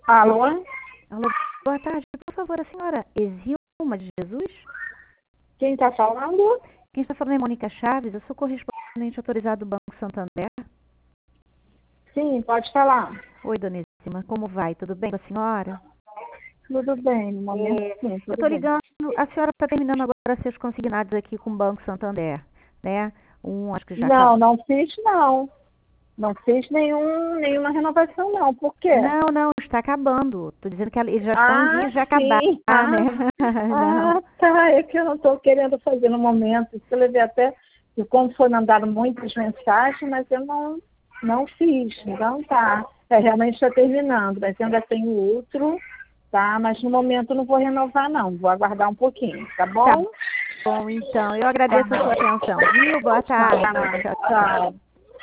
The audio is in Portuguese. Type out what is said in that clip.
Alô? Alô, boa tarde. Por favor, a senhora Exilma de Jesus? Quem está falando? Quem está falando é Mônica Chaves. Eu sou correspondente autorizado do Banco Santander. Sim, pode falar. Oi, dona Exilma. Como vai? Tudo bem com a senhora? Tudo bem, no momento sim, Eu tudo estou bem. ligando. A senhora está terminando agora seus consignados aqui com o Banco Santander, né? Acho que já acabou. Não fiz não. Não fiz nenhuma renovação não. Por quê? Não, está acabando. Estou dizendo que eles já estão em vias de acabar, sim. né? Não. Tá. É que eu não estou querendo fazer no momento. Isso eu levei até, e como foi mandado muitas mensagens, mas eu não fiz. Então tá. Realmente está terminando, mas eu ainda tenho outro, tá? Mas no momento eu não vou renovar não. Vou aguardar um pouquinho, tá bom? Tá bom, então. Eu agradeço a sua atenção, viu? Boa tarde. Tchau, tchau. Tchau.